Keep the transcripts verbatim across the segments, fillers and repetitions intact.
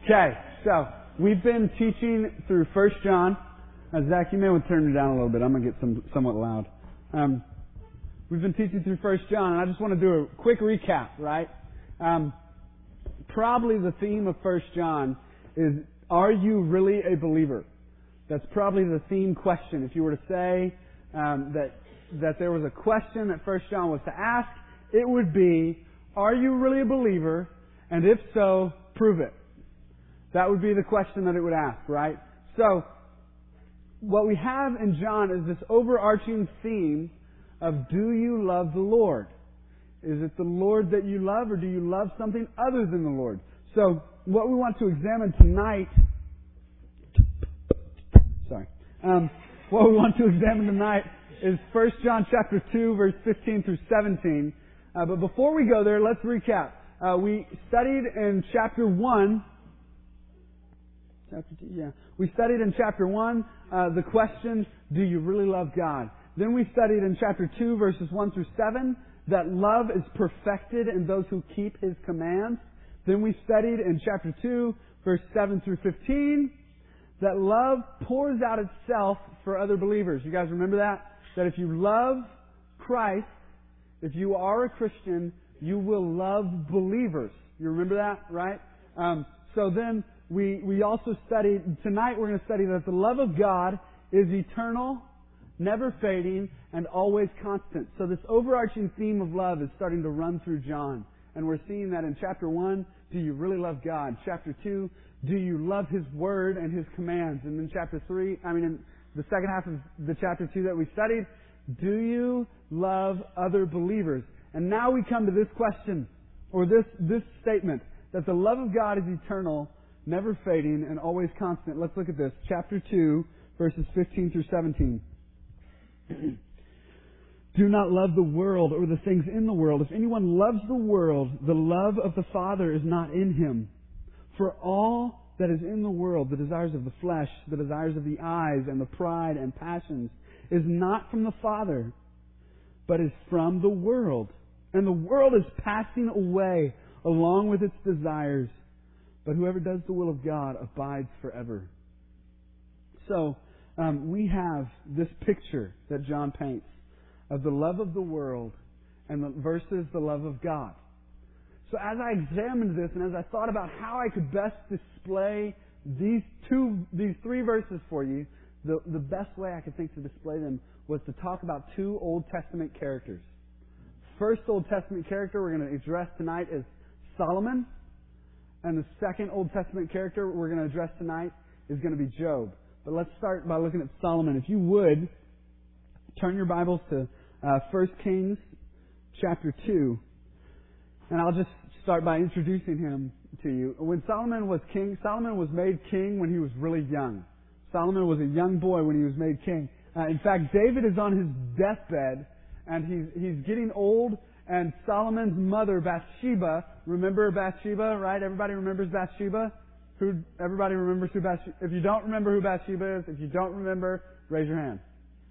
Okay, so we've been teaching through First John. Uh, Zach, you may want to turn it down a little bit. I'm going to get some somewhat loud. Um, we've been teaching through First John, and I just want to do a quick recap, right? Um, probably the theme of First John is, are you really a believer? That's probably the theme question. If you were to say um, that that there was a question that First John was to ask, it would be, are you really a believer? And if so, prove it. That would be the question that it would ask, right? So, what we have in John is this overarching theme of, do you love the Lord? Is it the Lord that you love, or do you love something other than the Lord? So, what we want to examine tonight, sorry, um, what we want to examine tonight is First John chapter two, verse fifteen through seventeen. Uh, but before we go there, let's recap. Uh, we studied in chapter one. Chapter two, yeah. We studied in chapter one uh, the question, do you really love God? Then we studied in chapter two, verses one through seven, that love is perfected in those who keep His commands. Then we studied in chapter two, verse seven through fifteen, that love pours out itself for other believers. You guys remember that? That if you love Christ, if you are a Christian, you will love believers. You remember that, right? Um, so then we we also studied, tonight we're going to study that the love of God is eternal, never fading, and always constant. So this overarching theme of love is starting to run through John. And we're seeing that in chapter one, do you really love God? Chapter two, do you love His Word and His commands? And in chapter three, I mean in the second half of the chapter two that we studied, do you love other believers? And now we come to this question, or this, this statement, that the love of God is eternal, never fading, and always constant. Let's look at this. Chapter two, verses fifteen through seventeen. Do not love the world or the things in the world. If anyone loves the world, the love of the Father is not in him. For all that is in the world, the desires of the flesh, the desires of the eyes, and the pride and passions, is not from the Father, but is from the world. And the world is passing away along with its desires. But whoever does the will of God abides forever. So, um, we have this picture that John paints of the love of the world and the, versus the love of God. So as I examined this and as I thought about how I could best display these two, these three verses for you, the, the best way I could think to display them was to talk about two Old Testament characters. First Old Testament character we're going to address tonight is Solomon. And the second Old Testament character we're going to address tonight is going to be Job. But let's start by looking at Solomon. If you would, turn your Bibles to uh, First Kings chapter two. And I'll just start by introducing him to you. When Solomon was king, Solomon was made king when he was really young. Solomon was a young boy when he was made king. Uh, in fact, David is on his deathbed, and he's he's getting old, and Solomon's mother, Bathsheba, remember Bathsheba, right? Everybody remembers Bathsheba? Who? Everybody remembers who Bathsheba is? If you don't remember who Bathsheba is, if you don't remember, raise your hand.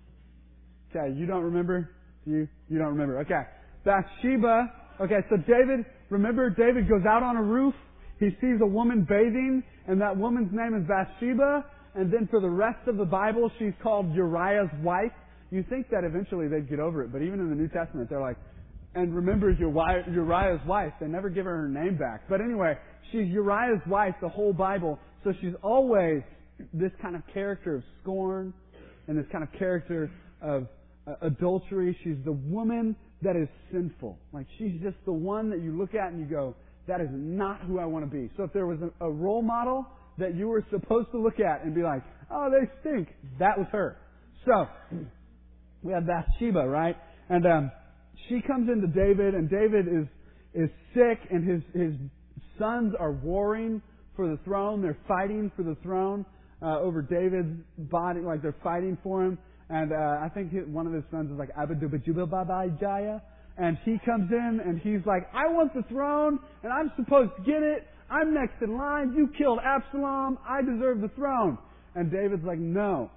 Okay, you don't remember? You you don't remember. Okay. Bathsheba. Okay, so David, remember David goes out on a roof, he sees a woman bathing, and that woman's name is Bathsheba, and then for the rest of the Bible, she's called Uriah's wife. You think that eventually they'd get over it, but even in the New Testament, they're like, and remember Uriah's wife. They never give her her name back. But anyway, she's Uriah's wife the whole Bible, so she's always this kind of character of scorn, and this kind of character of uh, adultery. She's the woman that is sinful. Like, she's just the one that you look at and you go, that is not who I want to be. So if there was a, a role model that you were supposed to look at and be like, oh, they stink, that was her. So, we have Bathsheba, right? And um, she comes into David, and David is is sick, and his, his sons are warring for the throne. They're fighting for the throne uh, over David's body, like they're fighting for him. And uh, I think one of his sons is like Abadubajubababajaya. And he comes in and he's like, I want the throne and I'm supposed to get it. I'm next in line. You killed Absalom. I deserve the throne. And David's like, no.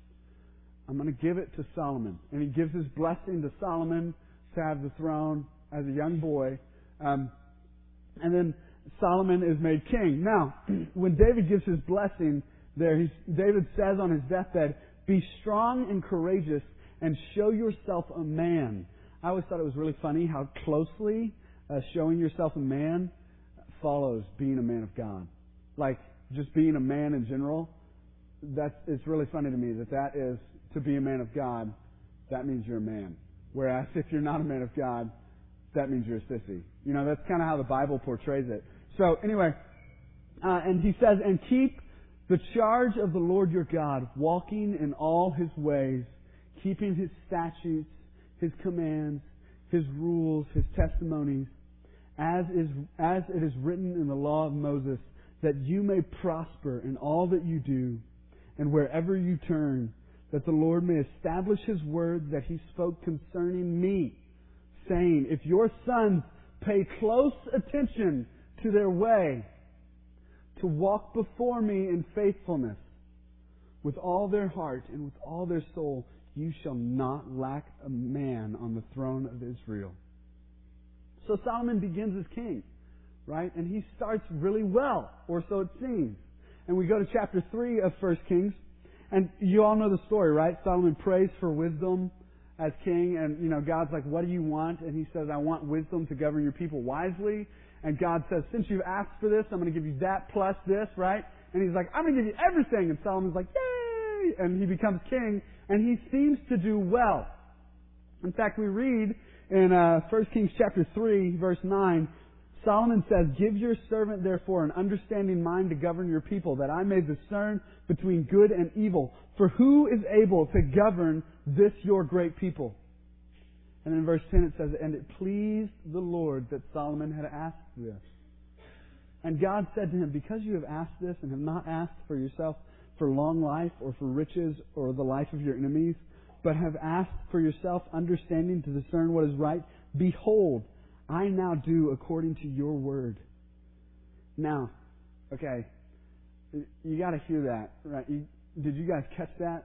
I'm going to give it to Solomon. And he gives his blessing to Solomon to have the throne as a young boy. Um, and then Solomon is made king. Now, when David gives his blessing there, he's, David says on his deathbed, "Be strong and courageous and show yourself a man." I always thought it was really funny how closely uh, showing yourself a man follows being a man of God. Like, just being a man in general, that's, it's really funny to me that that is, to be a man of God, that means you're a man. Whereas if you're not a man of God, that means you're a sissy. You know, that's kind of how the Bible portrays it. So anyway, uh, and he says, "And keep the charge of the Lord your God, walking in all His ways, keeping His statutes, His commands, His rules, His testimonies, as is as it is written in the law of Moses, that you may prosper in all that you do, and wherever you turn, that the Lord may establish His words that He spoke concerning me, saying, if your sons pay close attention to their way, to walk before me in faithfulness, with all their heart and with all their soul, you shall not lack a man on the throne of Israel." So Solomon begins as king, right? And he starts really well, or so it seems. And we go to chapter three of First Kings, and you all know the story, right? Solomon prays for wisdom as king, and, you know, God's like, "What do you want?" And he says, "I want wisdom to govern your people wisely." And God says, "Since you've asked for this, I'm going to give you that plus this," right? And he's like, "I'm going to give you everything." And Solomon's like, "Yay!" And he becomes king, and he seems to do well. In fact, we read in uh, First Kings chapter three, verse nine, Solomon says, "Give your servant, therefore, an understanding mind to govern your people, that I may discern between good and evil. For who is able to govern this your great people?" And in verse ten it says, "And it pleased the Lord that Solomon had asked this. And God said to him, because you have asked this and have not asked for yourself for long life or for riches or the life of your enemies, but have asked for yourself understanding to discern what is right, behold, I now do according to your word." Now, okay, you got to hear that, right? You, did you guys catch that?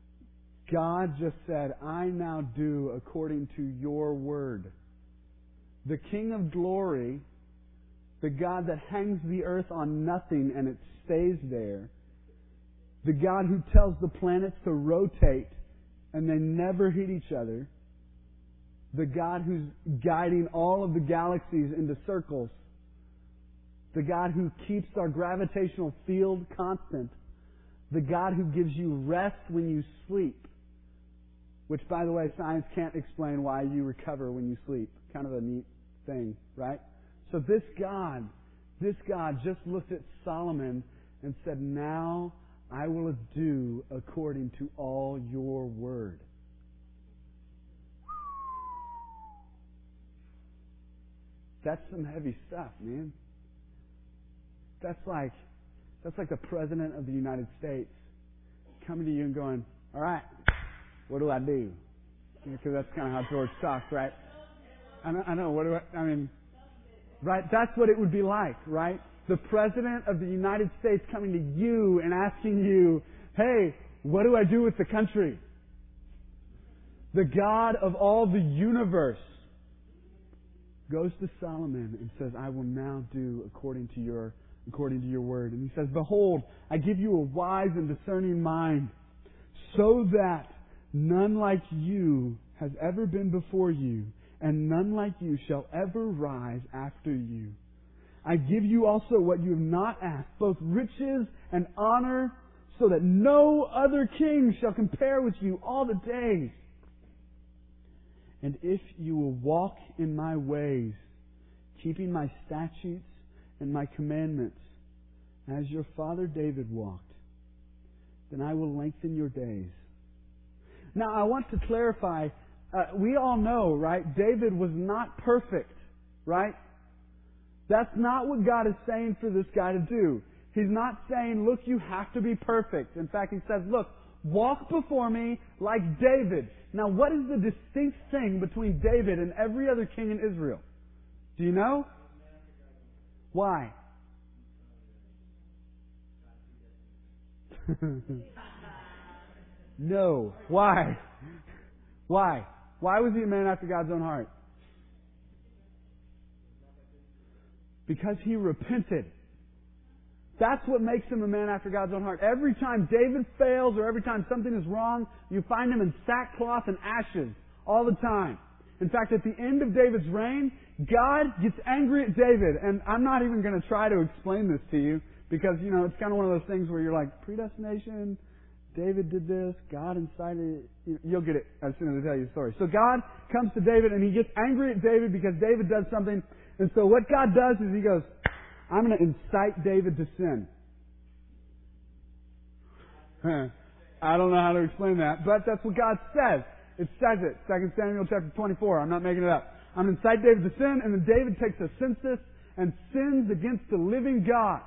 God just said, "I now do according to your word." The King of glory, the God that hangs the earth on nothing and it stays there, the God who tells the planets to rotate and they never hit each other, the God who's guiding all of the galaxies into circles, the God who keeps our gravitational field constant, the God who gives you rest when you sleep, which, by the way, science can't explain why you recover when you sleep. Kind of a neat thing, right? So this God, this God just looked at Solomon and said, "Now I will do according to all your word." That's some heavy stuff, man. That's like, that's like the President of the United States coming to you and going, "All right, what do I do?" Because that's kind of how George talks, right? I know, I know, what do I, I mean, right? That's what it would be like, right? The President of the United States coming to you and asking you, "Hey, what do I do with the country?" The God of all the universe goes to Solomon and says, "I will now do according to your according to your word." And he says, "Behold, I give you a wise and discerning mind, so that none like you has ever been before you, and none like you shall ever rise after you. I give you also what you have not asked, both riches and honor, so that no other king shall compare with you all the days. And if you will walk in my ways, keeping my statutes and my commandments, as your father David walked, then I will lengthen your days." Now, I want to clarify, uh, we all know, right, David was not perfect, right? That's not what God is saying for this guy to do. He's not saying, "Look, you have to be perfect." In fact, He says, "Look, walk before me like David." Now, what is the distinct thing between David and every other king in Israel? Do you know? Why? No. Why? Why? Why was he a man after God's own heart? Because he repented. That's what makes him a man after God's own heart. Every time David fails or every time something is wrong, you find him in sackcloth and ashes all the time. In fact, at the end of David's reign, God gets angry at David. And I'm not even going to try to explain this to you because, you know, it's kind of one of those things where you're like, predestination, David did this, God incited it. You'll get it as soon as I tell you the story. So God comes to David and he gets angry at David because David does something. And so what God does is he goes, I'm going to incite David to sin. I don't know how to explain that, but that's what God says. It says it. Second Samuel chapter twenty-four. I'm not making it up. I'm going to incite David to sin, and then David takes a census and sins against the living God.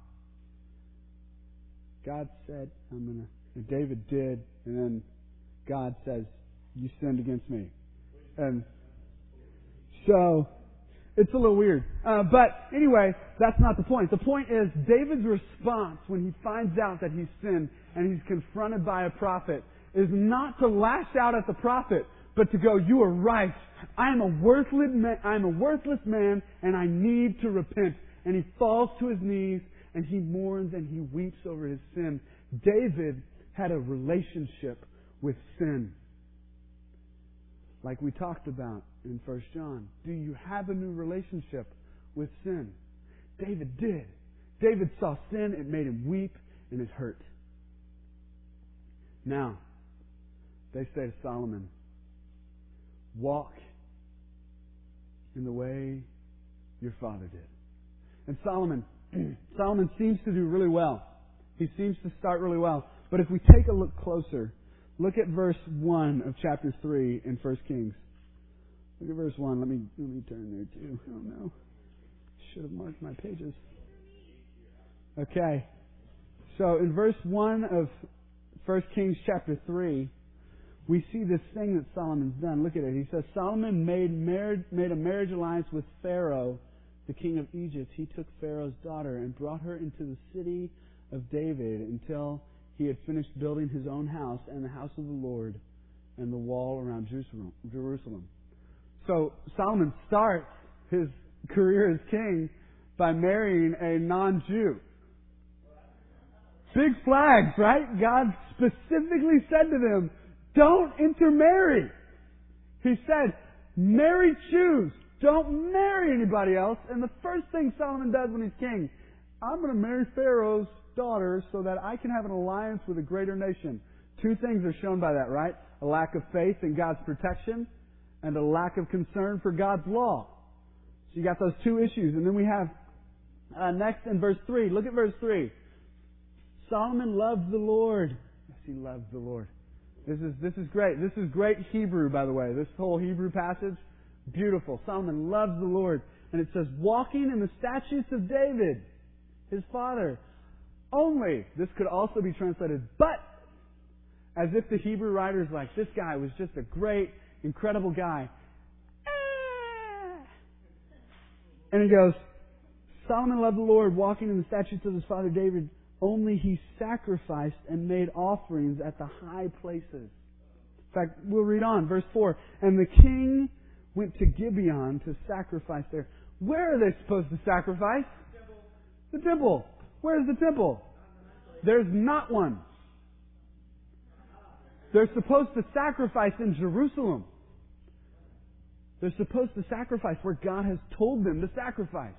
God said, I'm going to... And David did, and then God says, you sinned against me. And so... It's a little weird. Uh, but anyway, that's not the point. The point is David's response when he finds out that he's sinned and he's confronted by a prophet is not to lash out at the prophet, but to go, you are right. I am a worthless man, I am a worthless man and I need to repent. And he falls to his knees and he mourns and he weeps over his sin. David had a relationship with sin. Like we talked about in First John. Do you have a new relationship with sin? David did. David saw sin, it made him weep, and it hurt. Now, they say to Solomon, walk in the way your father did. And Solomon, Solomon seems to do really well. He seems to start really well. But if we take a look closer, look at verse one of chapter three in First Kings. Look at verse one. Let me let me turn there too. Oh no. Should have marked my pages. Okay. So in verse one of First Kings chapter three, we see this thing that Solomon's done. Look at it. He says, Solomon made marriage, made a marriage alliance with Pharaoh, the king of Egypt. He took Pharaoh's daughter and brought her into the city of David until he had finished building his own house and the house of the Lord and the wall around Jerusalem. So Solomon starts his career as king by marrying a non-Jew. Big flags, right? God specifically said to them, don't intermarry. He said, marry Jews. Don't marry anybody else. And the first thing Solomon does when he's king, I'm going to marry Pharaoh's daughter so that I can have an alliance with a greater nation. Two things are shown by that, right? A lack of faith in God's protection and a lack of concern for God's law. So you got those two issues. And then we have uh, next in verse three. Look at verse three. Solomon loved the Lord. Yes, he loved the Lord. This is this is great. This is great Hebrew, by the way. This whole Hebrew passage, beautiful. Solomon loves the Lord. And it says, walking in the statutes of David, his father. Only, this could also be translated, but, as if the Hebrew writer's like, this guy was just a great, incredible guy. And he goes, Solomon loved the Lord, walking in the statutes of his father David. Only he sacrificed and made offerings at the high places. In fact, we'll read on, verse four. And the king went to Gibeon to sacrifice there. Where are they supposed to sacrifice? The temple. The temple. Where's the temple? There's not one. They're supposed to sacrifice in Jerusalem. They're supposed to sacrifice where God has told them to sacrifice.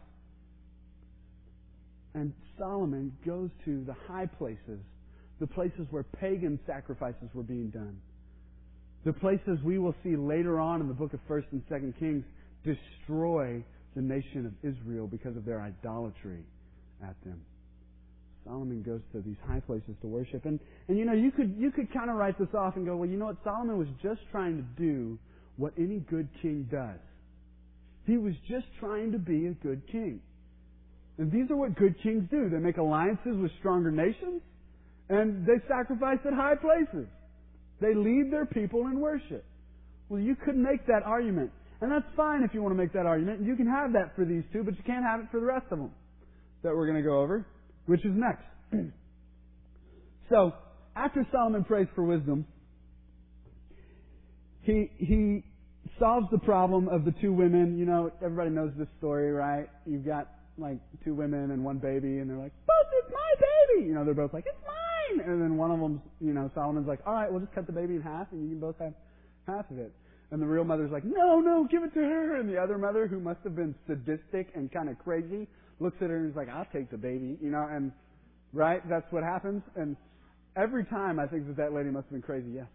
And Solomon goes to the high places, the places where pagan sacrifices were being done. The places we will see later on in the book of First and Second Kings destroy the nation of Israel because of their idolatry at them. Solomon goes to these high places to worship. And, and you know, you could you could kind of write this off and go, well, you know what? Solomon was just trying to do what any good king does. He was just trying to be a good king. And these are what good kings do. They make alliances with stronger nations, and they sacrifice at high places. They lead their people in worship. Well, you could make that argument. And that's fine if you want to make that argument. You can have that for these two, but you can't have it for the rest of them that we're going to go over, which is next. So, after Solomon prays for wisdom, he he solves the problem of the two women. You know, everybody knows this story, right? You've got like two women and one baby, and they're like, "But it's my baby!" You know, they're both like, "It's mine!" And then one of them, you know, Solomon's like, "All right, we'll just cut the baby in half, and you can both have half of it." And the real mother's like, "No, no, give it to her." And the other mother, who must have been sadistic and kind of crazy, looks at her and is like, "I'll take the baby," you know, and right, that's what happens. And every time I think that that lady must have been crazy. Yeah,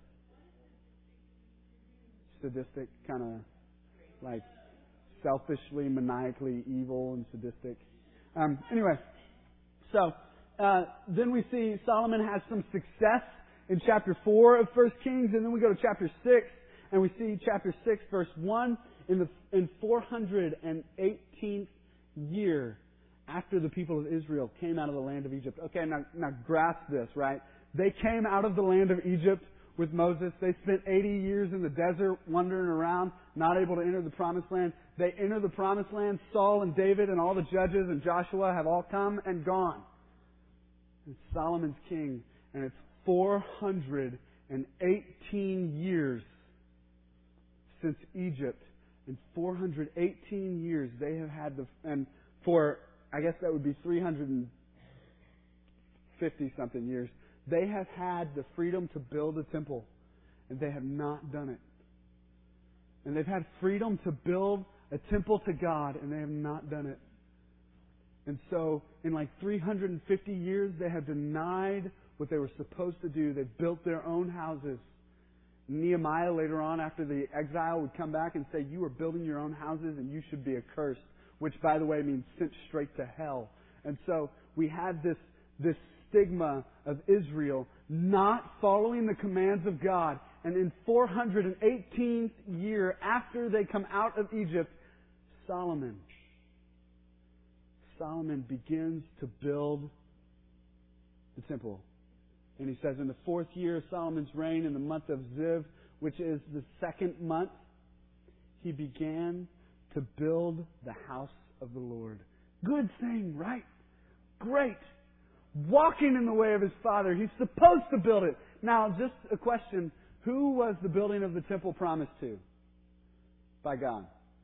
sadistic, kind of like selfishly, maniacally evil and sadistic. Um, anyway, so uh, then we see Solomon has some success in chapter four of First Kings, and then we go to chapter six, and we see chapter six, verse one, in the in four hundred eighteenth year after the people of Israel came out of the land of Egypt. Okay, now now grasp this, right? They came out of the land of Egypt with Moses. They spent eighty years in the desert wandering around, not able to enter the promised land. They enter the promised land. Saul and David and all the judges and Joshua have all come and gone. And Solomon's king, and it's four hundred eighteen years since Egypt. In four hundred eighteen years, they have had the, and for, I guess that would be three hundred fifty something years, they have had the freedom to build a temple, and they have not done it. And they've had freedom to build a temple to God, and they have not done it. And so, in like three hundred fifty years, they have denied what they were supposed to do. They've built their own houses. Nehemiah, later on, after the exile, would come back and say, "You are building your own houses, and you should be accursed," which, by the way, means sent straight to hell. And so, we had this this stigma of Israel not following the commands of God. And in four hundred eighteenth year after they come out of Egypt, Solomon, Solomon begins to build the temple. And he says, in the fourth year of Solomon's reign, in the month of Ziv, which is the second month, he began to build the house of the Lord. Good thing, right? Great. Walking in the way of his father. He's supposed to build it. Now, just a question. Who was the building of the temple promised to? By God.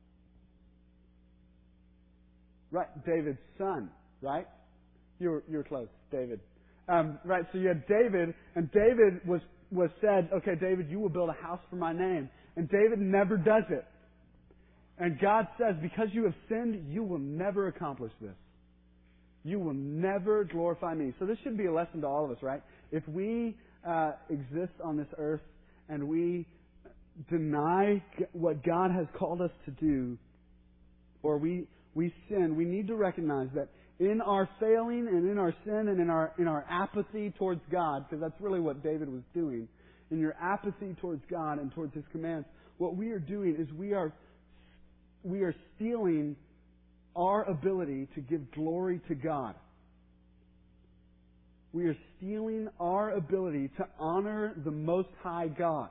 Right, David's son, right? You were, you were close, David. Um, right, so you had David, and David was, was said, "Okay, David, you will build a house for my name." And David never does it. And God says, "Because you have sinned, you will never accomplish this. You will never glorify me." So this should be a lesson to all of us, right? If we uh, exist on this earth and we deny what God has called us to do, or we we sin, we need to recognize that in our failing and in our sin and in our in our apathy towards God, because that's really what David was doing, in your apathy towards God and towards His commands, what we are doing is we are we are stealing our ability to give glory to God. We are stealing our ability to honor the Most High God.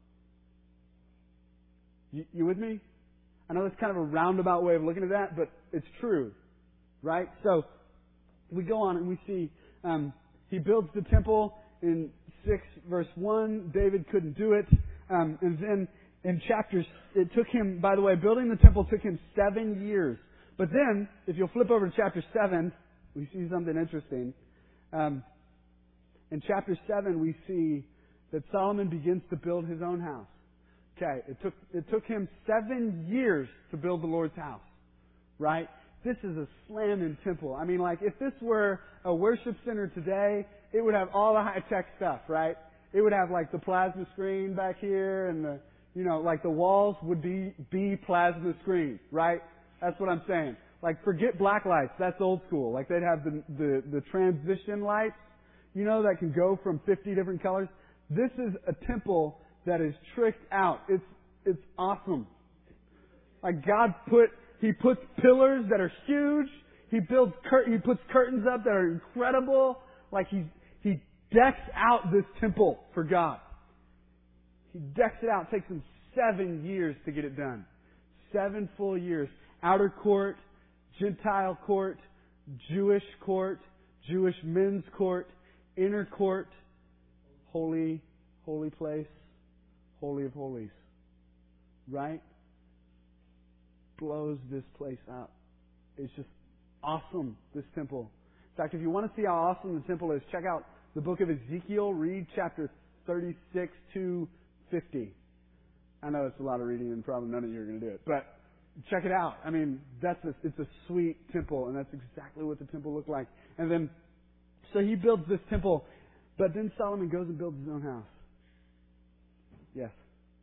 You, you with me? I know that's kind of a roundabout way of looking at that, but it's true. Right? So, we go on and we see um, he builds the temple in six verse one. David couldn't do it. Um, and then in chapters, it took him, by the way, building the temple took him seven years. But then, if you'll flip over to chapter seven, we see something interesting. Um, in chapter seven, we see that Solomon begins to build his own house. Okay, it took it took him seven years to build the Lord's house. Right? This is a slamming temple. I mean, like, if this were a worship center today, it would have all the high-tech stuff, right? It would have, like, the plasma screen back here, and the, you know, like, the walls would be, be plasma screen, right? That's what I'm saying. Like, forget black lights. That's old school. Like, they'd have the, the, the transition lights, you know, that can go from fifty different colors. This is a temple that is tricked out. It's, it's awesome. Like, God put, He puts pillars that are huge. He builds, cur- He puts curtains up that are incredible. Like, He, He decks out this temple for God. He decks it out. It takes Him seven years to get it done. Seven full years. Outer court, Gentile court, Jewish court, Jewish men's court, inner court, holy, holy place, holy of holies. Right? Blows this place up. It's just awesome, this temple. In fact, if you want to see how awesome the temple is, check out the book of Ezekiel. Read chapter thirty-six to fifty. I know it's a lot of reading and probably none of you are going to do it, but check it out. I mean, that's a, it's a sweet temple, and that's exactly what the temple looked like. And then, so he builds this temple, but then Solomon goes and builds his own house. Yes.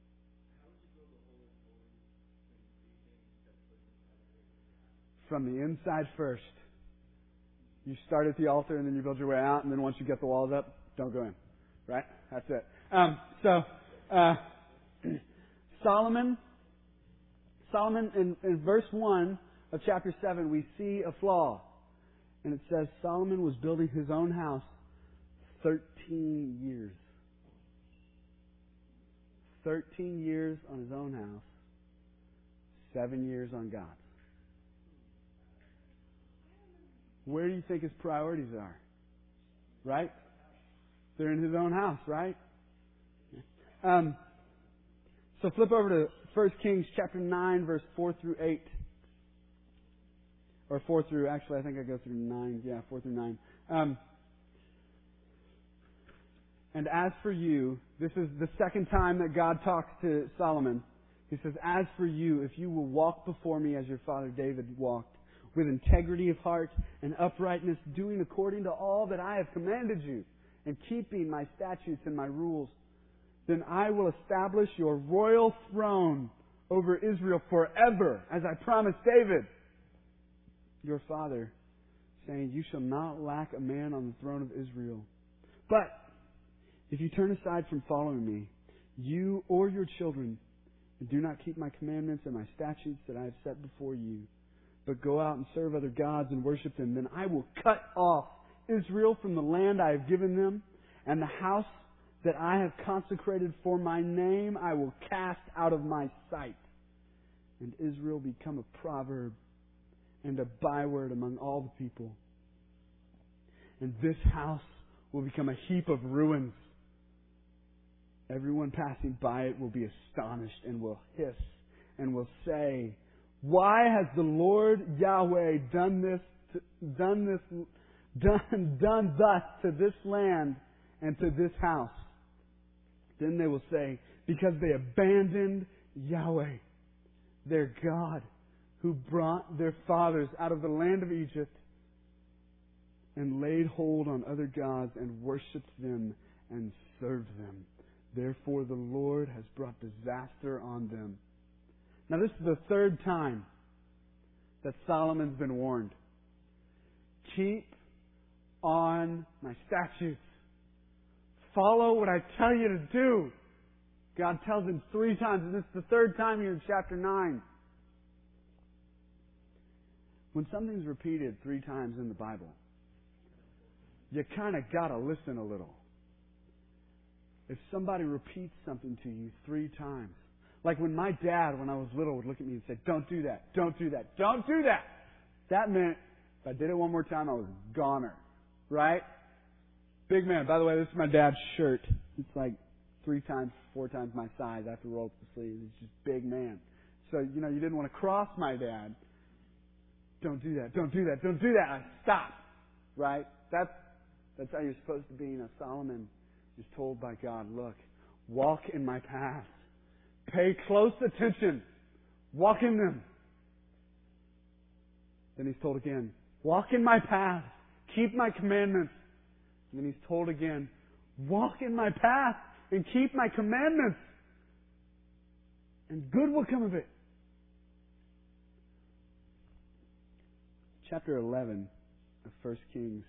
From the inside first. You start at the altar and then you build your way out, and then once you get the walls up, don't go in. Right? That's it. Um, so, uh, Solomon, Solomon in, in verse one of chapter seven, we see a flaw. And it says Solomon was building his own house thirteen years. Thirteen years on his own house, seven years on God's. Where do you think his priorities are? Right? They're in his own house, right? Um, so flip over to First Kings chapter nine, verse four through eight. Or four through, actually, I think I go through nine. Yeah, four through nine. Um, and as for you, this is the second time that God talks to Solomon. He says, as for you, if you will walk before me as your father David walked, with integrity of heart and uprightness, doing according to all that I have commanded you, and keeping my statutes and my rules, then I will establish your royal throne over Israel forever, as I promised David, your father, saying, you shall not lack a man on the throne of Israel. But if you turn aside from following me, you or your children, and do not keep my commandments and my statutes that I have set before you, but go out and serve other gods and worship them, then I will cut off Israel from the land I have given them, and the house that I have consecrated for my name I will cast out of my sight, and Israel become a proverb and a byword among all the people. And this house will become a heap of ruins. Everyone passing by it will be astonished and will hiss and will say, why has the Lord Yahweh done this, to, done this, done, done thus to this land and to this house? Then they will say, because they abandoned Yahweh, their God, who brought their fathers out of the land of Egypt, and laid hold on other gods and worshipped them and served them. Therefore the Lord has brought disaster on them. Now this is the third time that Solomon's been warned. Keep on my statutes. Follow what I tell you to do. God tells him three times, and this is the third time here in chapter nine. When something's repeated three times in the Bible, you kind of got to listen a little. If somebody repeats something to you three times, like when my dad, when I was little, would look at me and say, don't do that, don't do that, don't do that. That meant if I did it one more time, I was a goner. Right? Big man. By the way, this is my dad's shirt. It's like three times, four times my size. I have to roll up the sleeves. He's just big man. So, you know, you didn't want to cross my dad. Don't do that, don't do that, don't do that. I stop. Right? That's, that's how you're supposed to be. You know, Solomon is told by God, look, walk in my paths. Pay close attention. Walk in them. Then he's told again, walk in my path. Keep my commandments. And then he's told again, walk in my path and keep my commandments. And good will come of it. Chapter eleven of First Kings.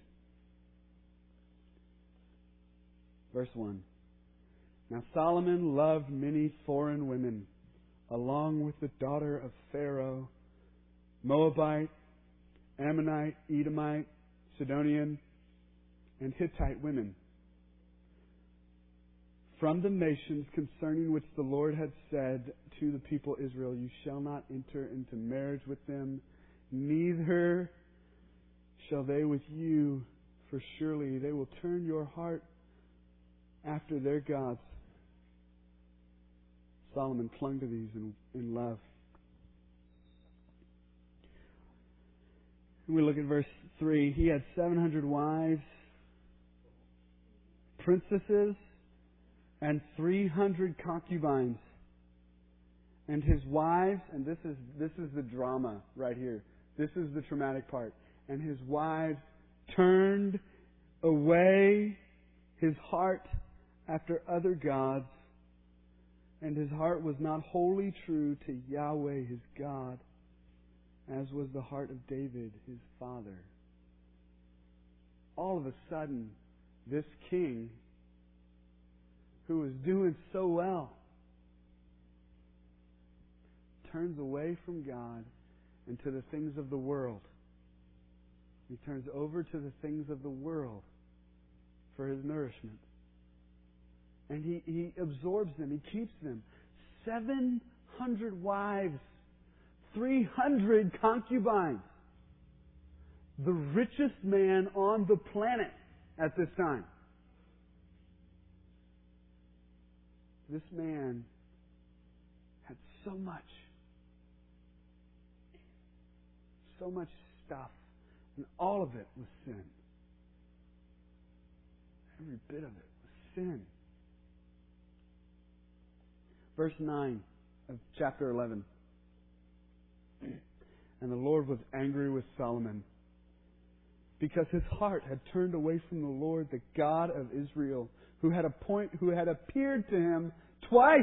Verse one. Now Solomon loved many foreign women, along with the daughter of Pharaoh, Moabite, Ammonite, Edomite, Sidonian, and Hittite women, from the nations concerning which the Lord had said to the people Israel, you shall not enter into marriage with them, neither shall they with you, for surely they will turn your heart after their gods. Solomon clung to these in, in love. We look at verse three. He had seven hundred wives, princesses, and three hundred concubines. And his wives, and this is this is the drama right here. This is the traumatic part. And his wives turned away his heart after other gods, and his heart was not wholly true to Yahweh his God, as was the heart of David his father. All of a sudden, this king, who was doing so well, turns away from God and to the things of the world. He turns over to the things of the world for his nourishment. And he, he absorbs them. He keeps them. seven hundred wives. three hundred concubines. The richest man on the planet at this time. This man had so much. So much stuff. And all of it was sin. Every bit of it was sin. Verse nine of chapter eleven. And the Lord was angry with Solomon, because his heart had turned away from the Lord, the God of Israel, who had appoint, who had appeared to him twice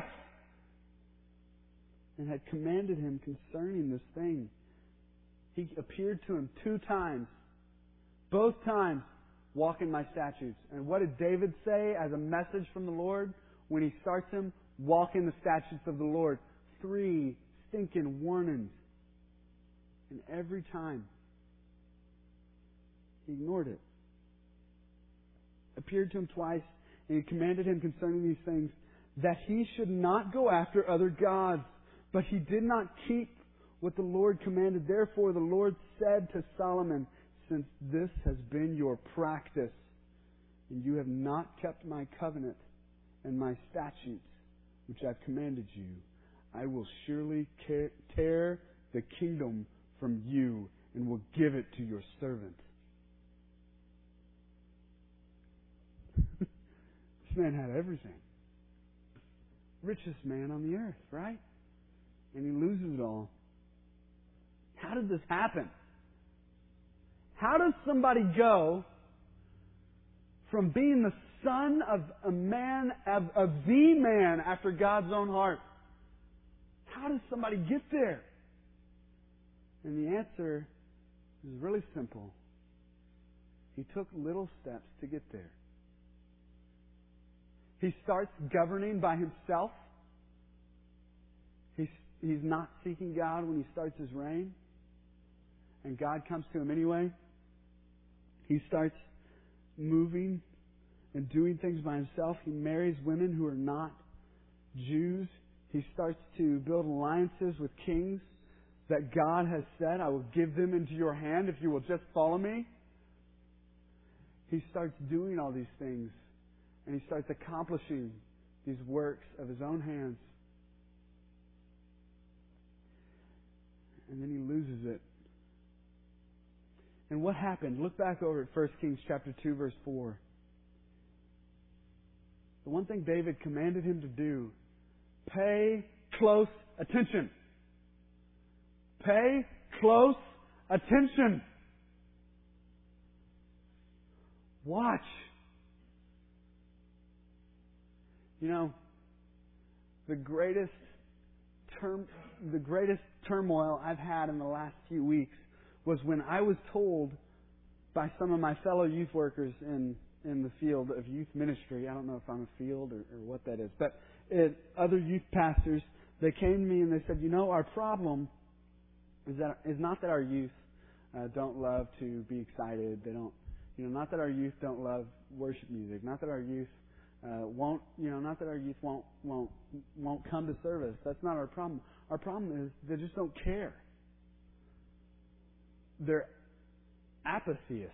and had commanded him concerning this thing. He appeared to him two times. Both times, walk in my statutes. And what did David say as a message from the Lord when he starts him? Walk in the statutes of the Lord. Three stinking warnings. And every time, he ignored it. Appeared to him twice, and he commanded him concerning these things, that he should not go after other gods. But he did not keep what the Lord commanded. Therefore the Lord said to Solomon, since this has been your practice, and you have not kept my covenant and my statutes, which I've commanded you, I will surely tear the kingdom from you and will give it to your servant. This man had everything. Richest man on the earth, right? And he loses it all. How did this happen? How does somebody go from being the son of a man, of, of the man after God's own heart? How does somebody get there? And the answer is really simple. He took little steps to get there. He starts governing by himself. He's, he's not seeking God when he starts his reign. And God comes to him anyway. He starts moving and doing things by himself. He marries women who are not Jews. He starts to build alliances with kings that God has said, I will give them into your hand if you will just follow me. He starts doing all these things. And he starts accomplishing these works of his own hands. And then he loses it. And what happened? Look back over at First Kings chapter two, verse four. The one thing David commanded him to do, pay close attention. Pay close attention. Watch. You know, the greatest term, the greatest turmoil I've had in the last few weeks was when I was told by some of my fellow youth workers in, in the field of youth ministry, I don't know if I'm a field or, or what that is, but it, other youth pastors, they came to me and they said, you know, our problem is that is not that our youth uh, don't love to be excited. They don't, you know, not that our youth don't love worship music. Not that our youth uh, won't, you know, not that our youth won't won't won't come to service. That's not our problem. Our problem is they just don't care. They're apatheists.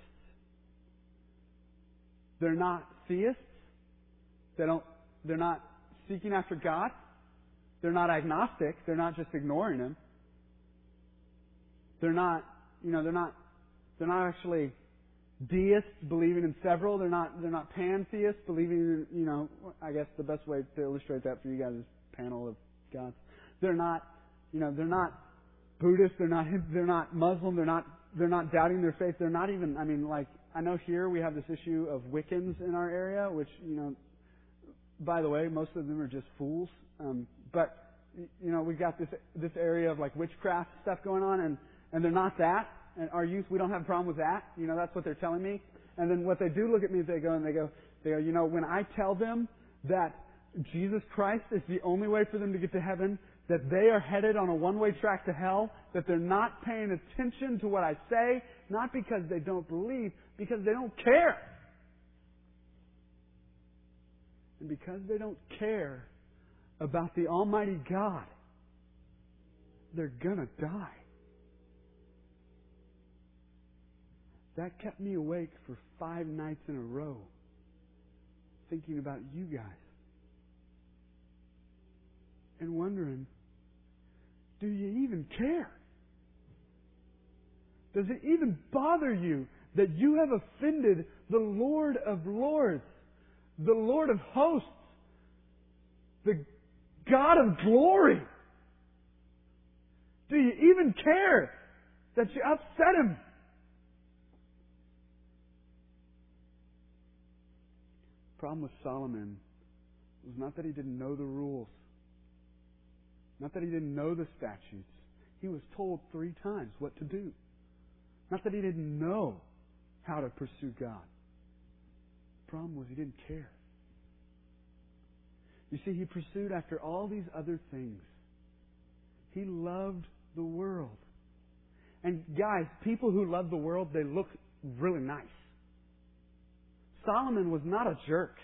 They're not theists. They don't. They're not seeking after God. They're not agnostic. They're not just ignoring Him. They're not, you know, they're not They're not actually deists believing in several. They're not they're not pantheists believing in, you know, I guess the best way to illustrate that for you guys is panel of gods. They're not, you know, they're not Buddhist, they're not they're not Muslim, they're not they're not doubting their faith. They're not even, I mean, like, I know here we have this issue of Wiccans in our area, which, you know, by the way, most of them are just fools. Um, but, you know, we've got this this area of, like, witchcraft stuff going on, and, and they're not that. And our youth, we don't have a problem with that. You know, that's what they're telling me. And then what they do look at me, they go and they go, they go, you know, when I tell them that Jesus Christ is the only way for them to get to heaven, that they are headed on a one-way track to hell, that they're not paying attention to what I say, not because they don't believe, because they don't care. And because they don't care about the Almighty God, they're gonna die. That kept me awake for five nights in a row, thinking about you guys. And wondering, do you even care? Does it even bother you that you have offended the Lord of Lords, the Lord of Hosts, the God of glory? Do you even care that you upset Him? The problem with Solomon was not that he didn't know the rules. Not that he didn't know the statutes. He was told three times what to do. Not that he didn't know how to pursue God. The problem was he didn't care. You see, he pursued after all these other things. He loved the world. And guys, people who love the world, they look really nice. Solomon was not a jerk.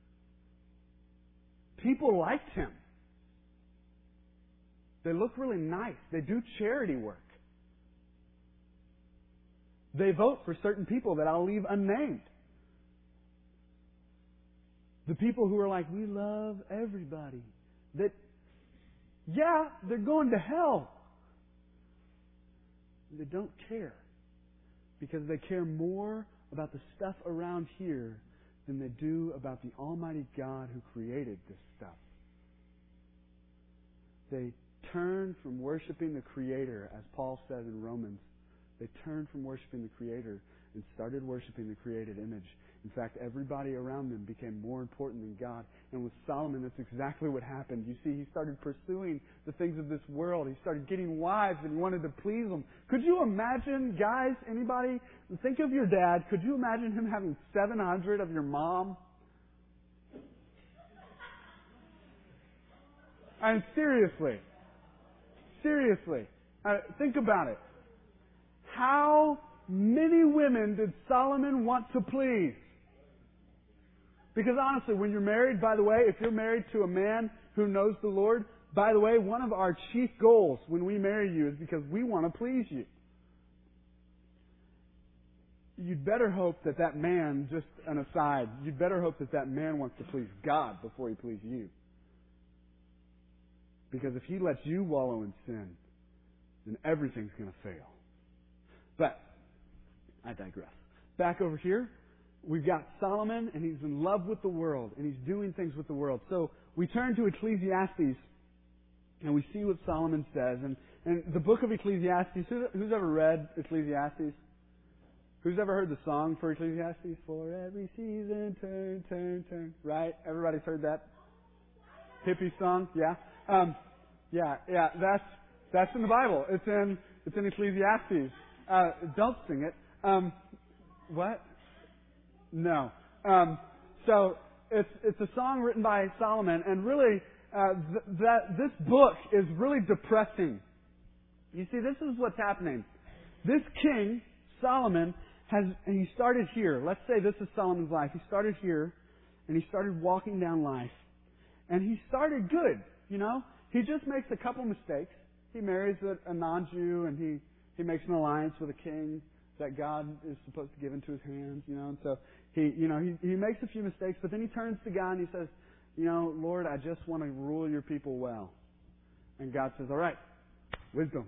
People liked him. They look really nice. They do charity work. They vote for certain people that I'll leave unnamed. The people who are like, we love everybody. That, yeah, they're going to hell. They don't care. Because they care more about the stuff around here than they do about the Almighty God who created this stuff. They turn from worshiping the Creator, as Paul said in Romans. They turned from worshiping the Creator and started worshiping the created image. In fact, everybody around them became more important than God. And with Solomon, that's exactly what happened. You see, he started pursuing the things of this world. He started getting wives and he wanted to please them. Could you imagine, guys, anybody, think of your dad. Could you imagine him having seven hundred of your mom? And seriously, seriously, uh, think about it. How many women did Solomon want to please? Because honestly, when you're married, by the way, if you're married to a man who knows the Lord, by the way, one of our chief goals when we marry you is because we want to please you. You'd better hope that that man, just an aside, you'd better hope that that man wants to please God before he pleases you. Because if he lets you wallow in sin, then everything's going to fail. But I digress. Back over here, we've got Solomon, and he's in love with the world, and he's doing things with the world. So we turn to Ecclesiastes, and we see what Solomon says. And, and the book of Ecclesiastes, who, who's ever read Ecclesiastes? Who's ever heard the song for Ecclesiastes? For every season, turn, turn, turn. Right? Everybody's heard that hippie song? Yeah? Um, yeah, yeah, that's that's in the Bible. It's in it's in Ecclesiastes. Uh, don't sing it. Um, what? No. Um, so it's it's a song written by Solomon, and really uh, th- that this book is really depressing. You see, this is what's happening. This king Solomon has he started here. Let's say this is Solomon's life. He started here, and he started walking down life, and he started good. You know, he just makes a couple mistakes. He marries a, a non-Jew, and he, he makes an alliance with a king that God is supposed to give into his hands. You know, and so he, you know, he, he makes a few mistakes, but then he turns to God and he says, "You know, Lord, I just want to rule your people well." And God says, "All right, wisdom."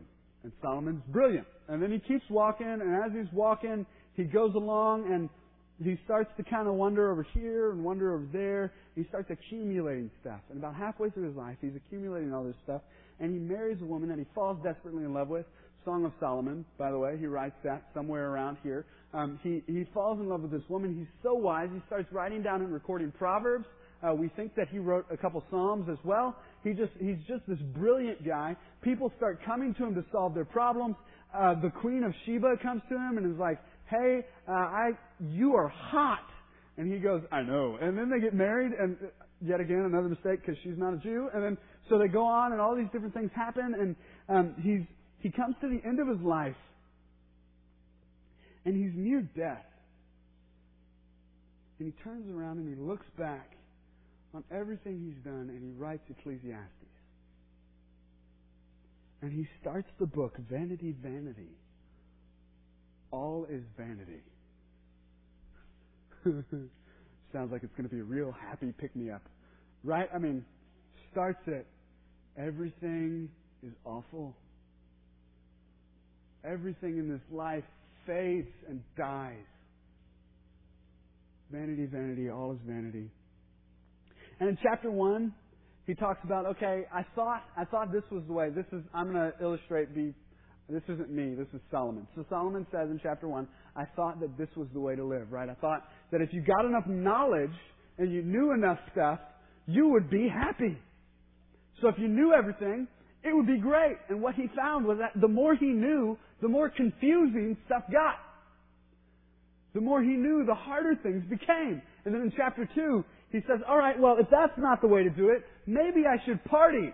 And Solomon's brilliant. And then he keeps walking, and as he's walking, he goes along and he starts to kind of wander over here and wander over there. He starts accumulating stuff. And about halfway through his life, he's accumulating all this stuff. And he marries a woman that he falls desperately in love with. Song of Solomon, by the way. He writes that somewhere around here. Um, he, he falls in love with this woman. He's so wise. He starts writing down and recording Proverbs. Uh, we think that he wrote a couple Psalms as well. He just, he's just this brilliant guy. People start coming to him to solve their problems. Uh, the Queen of Sheba comes to him and is like, hey, uh, I, you are hot. And he goes, I know. And then they get married, and yet again, another mistake because she's not a Jew. And then, so they go on, and all these different things happen, and um, he's, he comes to the end of his life, and he's near death. And he turns around and he looks back on everything he's done, and he writes Ecclesiastes. And he starts the book, Vanity, Vanity. All is vanity. Sounds like it's going to be a real happy pick-me-up. Right? I mean, starts it. Everything is awful. Everything in this life fades and dies. Vanity, vanity, all is vanity. And in chapter one, he talks about, okay, I thought I thought this was the way. This is I'm going to illustrate the This isn't me, this is Solomon. So Solomon says in chapter one, I thought that this was the way to live, right? I thought that if you got enough knowledge and you knew enough stuff, you would be happy. So if you knew everything, it would be great. And what he found was that the more he knew, the more confusing stuff got. The more he knew, the harder things became. And then in chapter two, he says, all right, well, if that's not the way to do it, maybe I should party.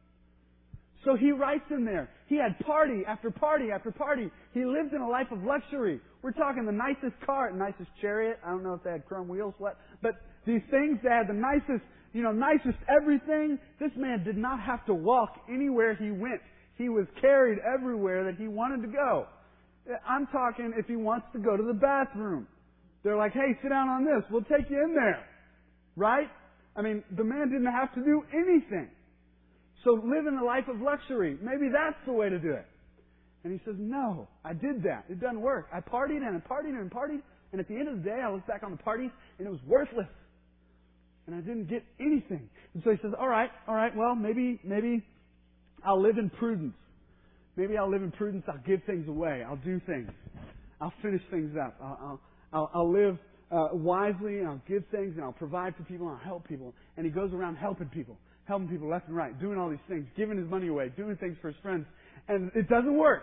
So he writes in there, he had party after party after party. He lived in a life of luxury. We're talking the nicest car, nicest chariot. I don't know if they had chrome wheels, what, but these things, they had the nicest, you know, nicest everything. This man did not have to walk anywhere he went. He was carried everywhere that he wanted to go. I'm talking if he wants to go to the bathroom. They're like, hey, sit down on this. We'll take you in there. Right? I mean, the man didn't have to do anything. So living a life of luxury, maybe that's the way to do it. And he says, no, I did that. It doesn't work. I partied and I partied and partied, and at the end of the day, I look back on the parties, and it was worthless. And I didn't get anything. And so he says, all right, all right, well, maybe, maybe I'll live in prudence. Maybe I'll live in prudence. I'll give things away. I'll do things. I'll finish things up. I'll, I'll, I'll, I'll live uh, wisely, and I'll give things, and I'll provide for people, and I'll help people. And he goes around helping people. Helping people left and right, doing all these things, giving his money away, doing things for his friends, and it doesn't work.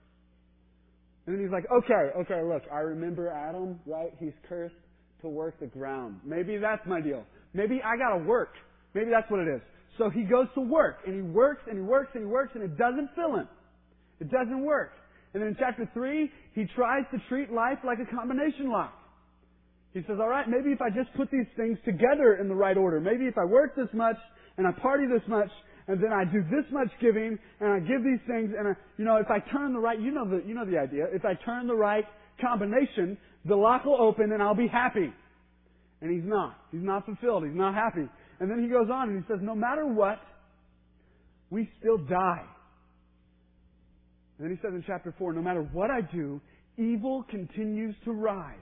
And then he's like, okay, okay, look, I remember Adam, right? He's cursed to work the ground. Maybe that's my deal. Maybe I gotta work. Maybe that's what it is. So he goes to work, and he works, and he works, and he works, and it doesn't fill him. It doesn't work. And then in chapter three, he tries to treat life like a combination lock. He says, all right, maybe if I just put these things together in the right order, maybe if I work this much, and I party this much, and then I do this much giving, and I give these things, and I, you know, if I turn the right, you know the, you know the idea. If I turn the right combination, the lock will open, and I'll be happy. And he's not. He's not fulfilled. He's not happy. And then he goes on, and he says, no matter what, we still die. And then he says in chapter four, no matter what I do, evil continues to rise.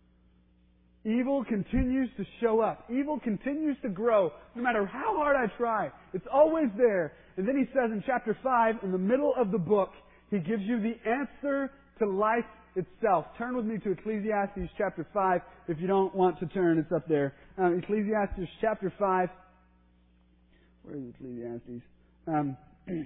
Evil continues to show up. Evil continues to grow no matter how hard I try. It's always there. And then he says in chapter five, in the middle of the book, he gives you the answer to life itself. Turn with me to Ecclesiastes chapter five. If you don't want to turn, it's up there. Um, Ecclesiastes chapter five. Where is Ecclesiastes? Um,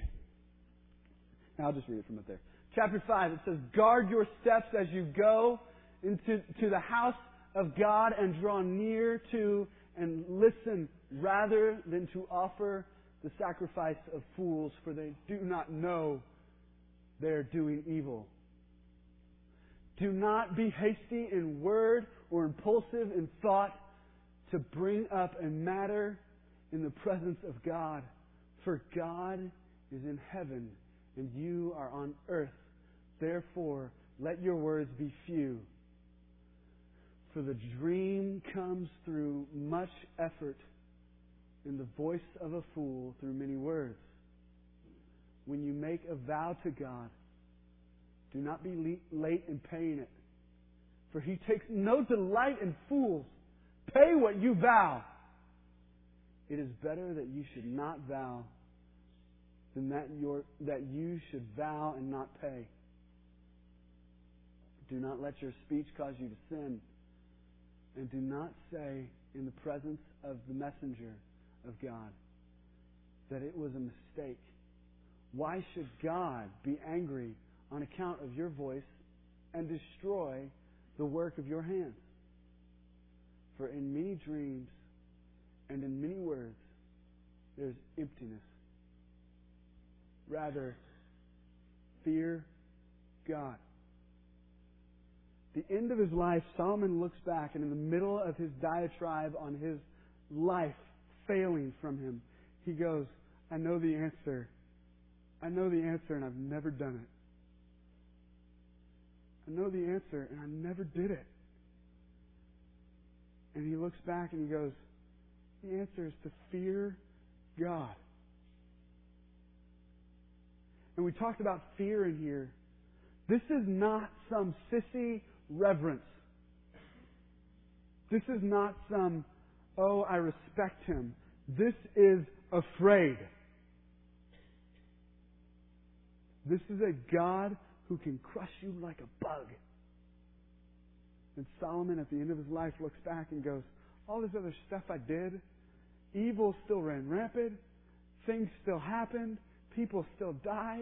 I'll just read it from up there. Chapter five, it says, guard your steps as you go into to the house of God and draw near to and listen rather than to offer the sacrifice of fools, for they do not know they are doing evil. Do not be hasty in word or impulsive in thought to bring up a matter in the presence of God, for God is in heaven and you are on earth. Therefore, let your words be few. For the dream comes through much effort, and the voice of a fool through many words. when you make a vow to God, do not be le- late in paying it. For He takes no delight in fools. Pay what you vow. It is better that you should not vow than that, your, that you should vow and not pay. Do not let your speech cause you to sin. And do not say in the presence of the messenger of God that it was a mistake. Why should God be angry on account of your voice and destroy the work of your hands? For in many dreams and in many words there's emptiness. Rather, fear God. At the end of his life, Solomon looks back, and in the middle of his diatribe on his life failing from him, he goes, I know the answer. I know the answer, and I've never done it. I know the answer, and I never did it. And he looks back and he goes, the answer is to fear God. And we talked about fear in here. This is not some sissy reverence. This is not some, oh, I respect Him. This is afraid. This is a God who can crush you like a bug. And Solomon, at the end of his life, looks back and goes, all this other stuff I did, evil still ran rampant, things still happened, people still die.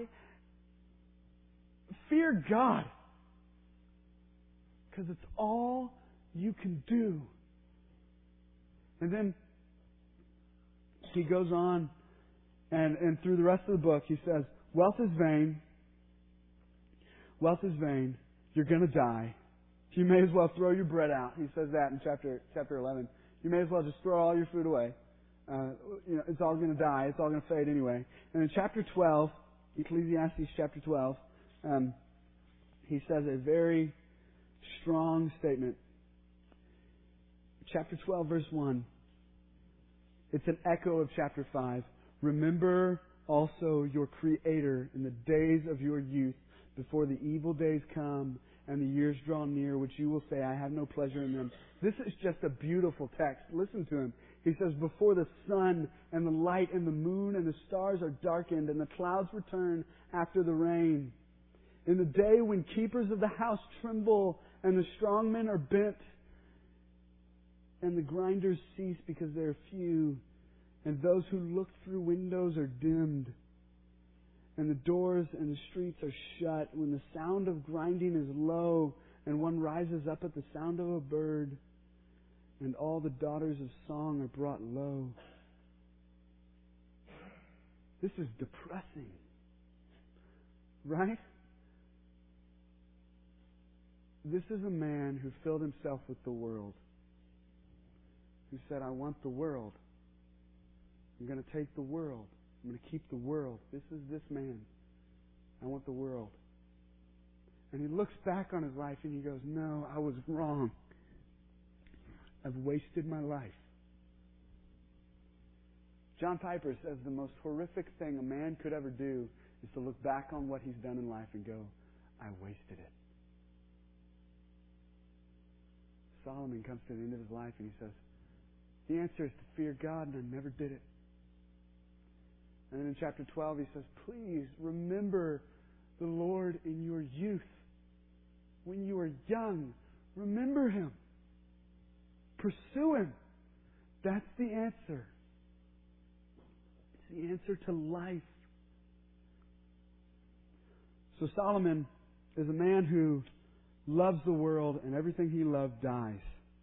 Fear God. Because it's all you can do. And then he goes on, and, and through the rest of the book, he says, wealth is vain. Wealth is vain. You're going to die. You may as well throw your bread out. He says that in chapter chapter eleven. You may as well just throw all your food away. Uh, you know, it's all going to die. It's all going to fade anyway. And in chapter twelve, Ecclesiastes chapter twelve, um, he says a very strong statement. Chapter twelve, verse one. It's an echo of chapter five. Remember also your Creator in the days of your youth, before the evil days come and the years draw near, which you will say, I have no pleasure in them. This is just a beautiful text. Listen to him. He says, before the sun and the light and the moon and the stars are darkened and the clouds return after the rain. In the day when keepers of the house tremble and the strong men are bent and the grinders cease because they are few and those who look through windows are dimmed. And the doors and the streets are shut, when the sound of grinding is low, and one rises up at the sound of a bird, and all the daughters of song are brought low. This is depressing. Right? This is a man who filled himself with the world, who said, I want the world. I'm going to take the world. I'm going to keep the world. This is this man. I want the world. And he looks back on his life and he goes, no, I was wrong. I've wasted my life. John Piper says the most horrific thing a man could ever do is to look back on what he's done in life and go, I wasted it. Solomon comes to the end of his life and he says, the answer is to fear God, and I never did it. And then in chapter twelve, he says, please remember the Lord in your youth. When you are young, remember Him. Pursue Him. That's the answer. It's the answer to life. So Solomon is a man who loves the world, and everything he loved dies.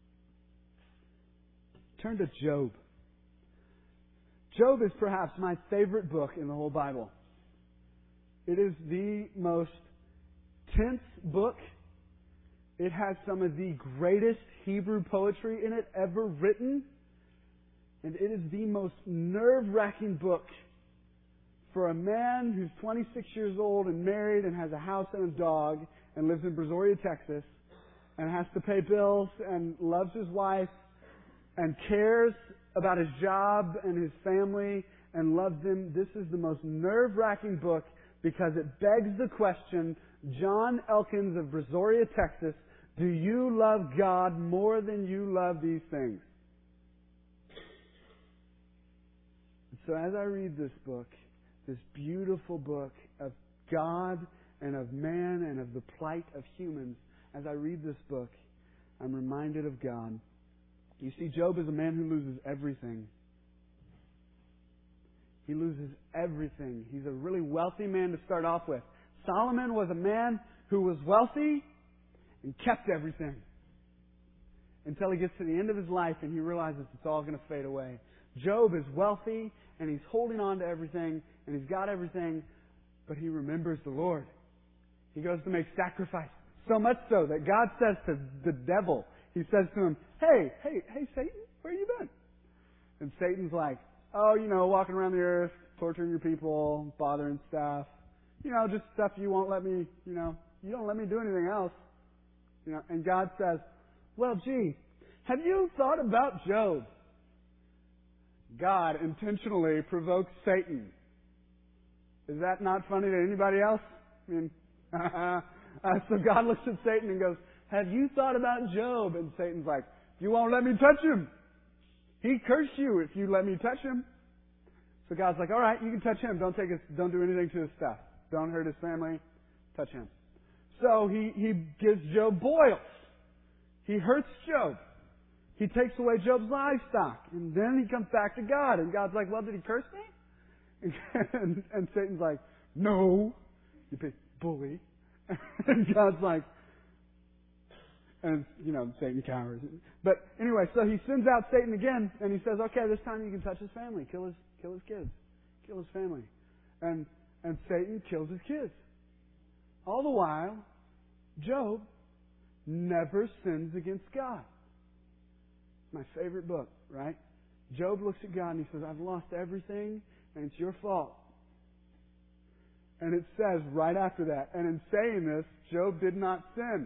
Turn to Job. Job is perhaps my favorite book in the whole Bible. It is the most tense book. It has some of the greatest Hebrew poetry in it ever written. And it is the most nerve-wracking book for a man who's twenty-six years old and married and has a house and a dog and lives in Brazoria, Texas, and has to pay bills and loves his wife and cares about his job and his family and loves Him. This is the most nerve-wracking book because it begs the question, John Elkins of Brazoria, Texas, do you love God more than you love these things? So as I read this book, this beautiful book of God and of man and of the plight of humans, as I read this book, I'm reminded of God. You see, Job is a man who loses everything. He loses everything. He's a really wealthy man to start off with. Solomon was a man who was wealthy and kept everything until he gets to the end of his life and he realizes it's all going to fade away. Job is wealthy and he's holding on to everything and he's got everything, but he remembers the Lord. He goes to make sacrifice. So much so that God says to the devil, He says to him, hey, hey, hey, Satan, where you been? And Satan's like, oh, you know, walking around the earth, torturing your people, bothering stuff. You know, just stuff you won't let me, you know, you don't let me do anything else. You know, and God says, well, gee, have you thought about Job? God intentionally provokes Satan. Is that not funny to anybody else? I mean, uh, so God looks at Satan and goes, have you thought about Job? And Satan's like, you won't let me touch him. He cursed you if you let me touch him. So God's like, all right, you can touch him. Don't take his, don't do anything to his stuff. Don't hurt his family. Touch him. So he, he gives Job boils. He hurts Job. He takes away Job's livestock. And then he comes back to God. And God's like, well, did he curse me? And, and Satan's like, no. You big bully. And God's like, and, you know, Satan cowers. But anyway, so he sends out Satan again, and he says, okay, this time you can touch his family, kill his, kill his kids, kill his family. And, and Satan kills his kids. All the while, Job never sins against God. My favorite book, right? Job looks at God and he says, I've lost everything, and it's your fault. And it says right after that, and in saying this, Job did not sin.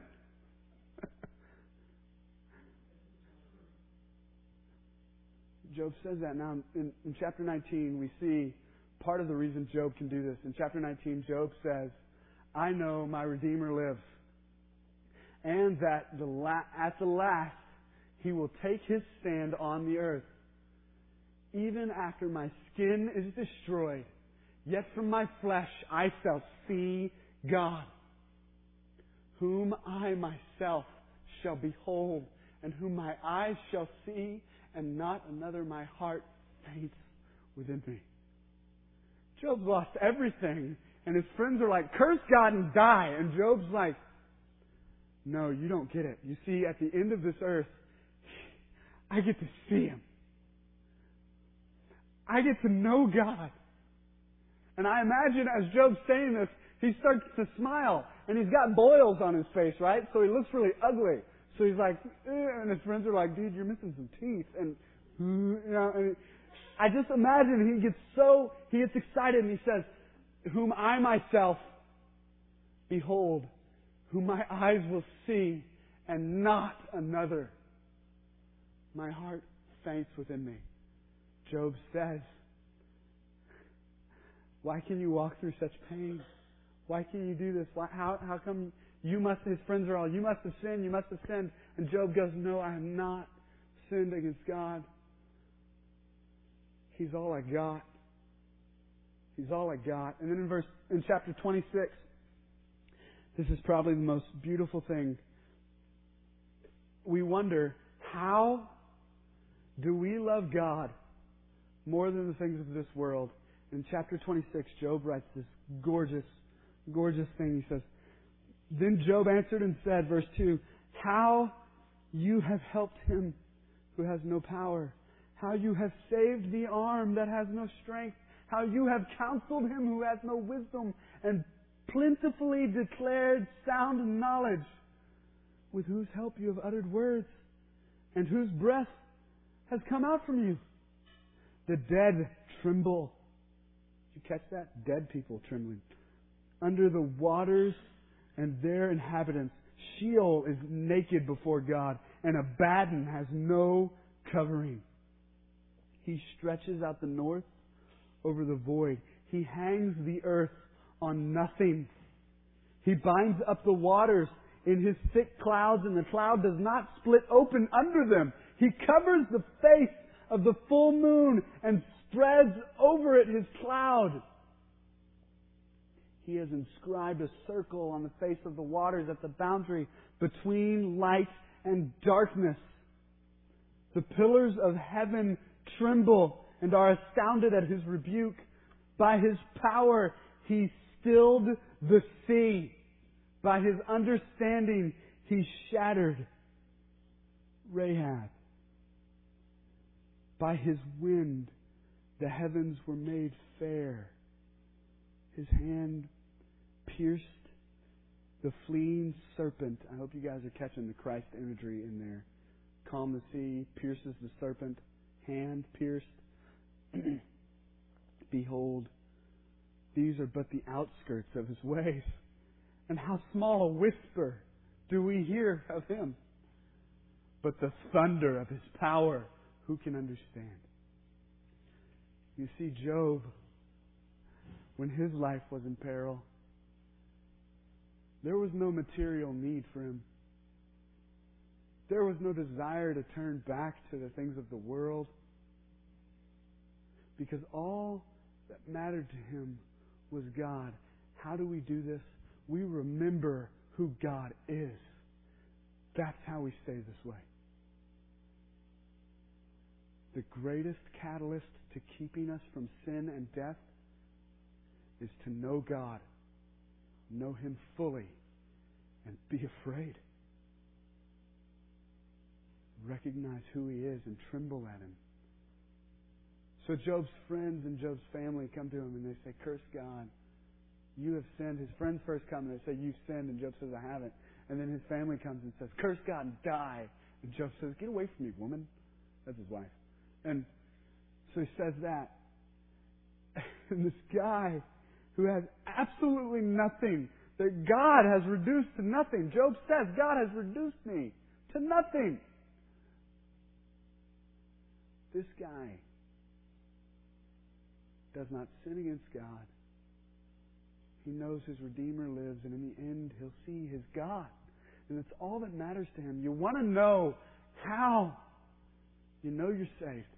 Job says that. Now, in, in chapter nineteen, we see part of the reason Job can do this. In chapter nineteen, Job says, I know my Redeemer lives, and that the la- at the last He will take His stand on the earth. Even after my skin is destroyed, yet from my flesh I shall see God, whom I myself shall behold, and whom my eyes shall see, and not another. My heart faints within me. Job's lost everything, and his friends are like, curse God and die. And Job's like, no, you don't get it. You see, at the end of this earth, I get to see Him. I get to know God. And I imagine as Job's saying this, he starts to smile, and he's got boils on his face, right? So he looks really ugly. So he's like, eh, and his friends are like, dude, you're missing some teeth. And, you know, and I just imagine he gets so, he gets excited and he says, whom I myself behold, whom my eyes will see, and not another. My heart faints within me. Job says, why can you walk through such pain? Why can you do this? Why, how, how come you must, his friends are all, you must have sinned, you must have sinned. And Job goes, no, I have not sinned against God. He's all I got. He's all I got. And then in verse, in chapter twenty-six, this is probably the most beautiful thing. We wonder, how do we love God more than the things of this world? In chapter twenty-six, Job writes this gorgeous, gorgeous thing. He says, then Job answered and said, verse two, how you have helped him who has no power, how you have saved the arm that has no strength, how you have counseled him who has no wisdom, and plentifully declared sound knowledge, with whose help you have uttered words, and whose breath has come out from you. The dead tremble. Did you catch that? Dead people trembling. Under the waters and their inhabitants. Sheol is naked before God, and Abaddon has no covering. He stretches out the north over the void. He hangs the earth on nothing. He binds up the waters in His thick clouds, and the cloud does not split open under them. He covers the face of the full moon and spreads over it His cloud. He has inscribed a circle on the face of the waters at the boundary between light and darkness. The pillars of heaven tremble and are astounded at His rebuke. By His power, He stilled the sea. By His understanding, He shattered Rahab. By His wind, the heavens were made fair. His hand pierced the fleeing serpent. I hope you guys are catching the Christ imagery in there. Calm the sea, pierces the serpent, hand pierced. Behold, these are but the outskirts of His ways. And how small a whisper do we hear of Him? But the thunder of His power, who can understand? You see, Job, when his life was in peril, there was no material need for him. There was no desire to turn back to the things of the world. Because all that mattered to him was God. How do we do this? We remember who God is. That's how we stay this way. The greatest catalyst to keeping us from sin and death is to know God, know Him fully, and be afraid. Recognize who He is and tremble at Him. So Job's friends and Job's family come to him and they say, curse God. You have sinned. His friends first come and they say, you've sinned. And Job says, I haven't. And then his family comes and says, curse God and die. And Job says, get away from me, woman. That's his wife. And so he says that. And this guy who has absolutely nothing, that God has reduced to nothing. Job says, God has reduced me to nothing. This guy does not sin against God. He knows his Redeemer lives, and in the end, he'll see his God. And it's all that matters to him. You want to know how you know you're saved.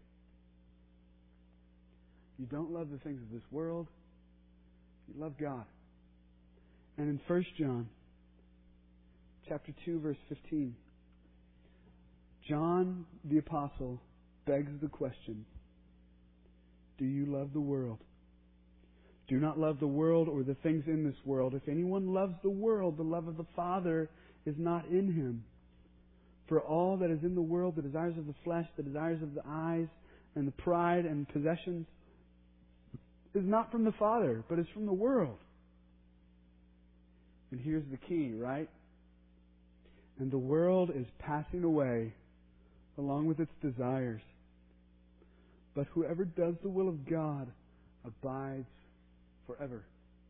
You don't love the things of this world. You love God. And in First John, chapter two, verse fifteen, John the Apostle begs the question, do you love the world? Do not love the world or the things in this world. If anyone loves the world, the love of the Father is not in him. For all that is in the world, the desires of the flesh, the desires of the eyes, and the pride and possessions, is not from the Father, but is from the world. And here's the key, right? And the world is passing away along with its desires. But whoever does the will of God abides forever.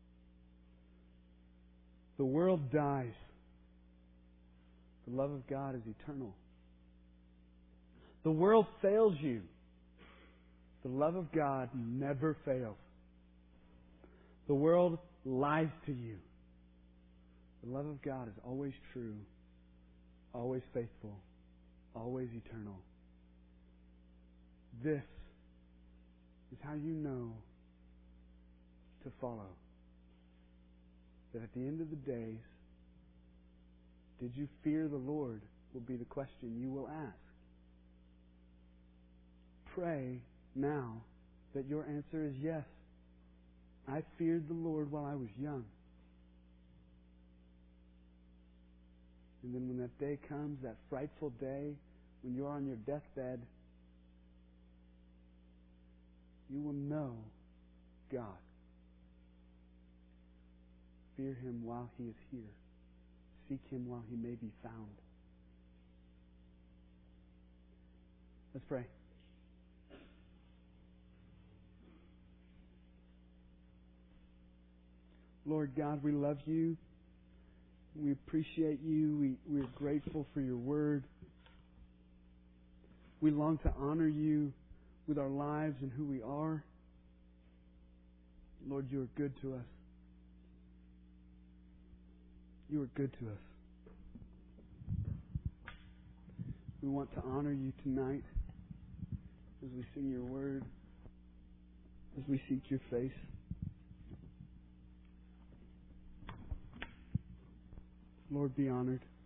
The world dies. The love of God is eternal. The world fails you. The love of God never fails. The world lies to you. The love of God is always true, always faithful, always eternal. This is how you know to follow. That at the end of the days, did you fear the Lord will be the question you will ask. Pray now that your answer is yes. I feared the Lord while I was young. And then when that day comes, that frightful day, when you're on your deathbed, you will know God. Fear Him while He is here. Seek Him while He may be found. Let's pray. Lord God, we love You. We appreciate You. We, we're grateful for Your Word. We long to honor You with our lives and who we are. Lord, you are good to us. You are good to us. We want to honor you tonight as we sing your word, as we seek your face. Lord, be honored.